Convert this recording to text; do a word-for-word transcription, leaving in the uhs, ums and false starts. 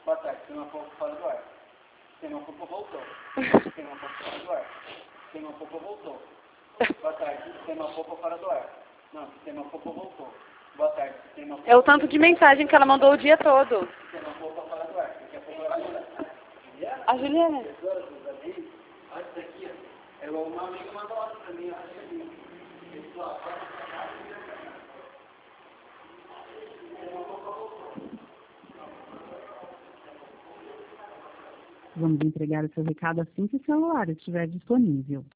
Boa tarde, sistema Popo fora do ar. Sistema Popo voltou. Sistema Popo fora do ar. Sistema Popo voltou. Boa tarde, sistema Popo fora do ar. Não, sistema Popo voltou. Boa tarde, sistema Popo. É o tanto de mensagem que ela mandou o dia todo. Sistema Popo fora do ar. Daqui a pouco ela vai mudar. A Juliana. Olha isso aqui, ó. É uma amiga mandou outra pra mim, ó. Vamos entregar o seu recado assim que o celular estiver disponível.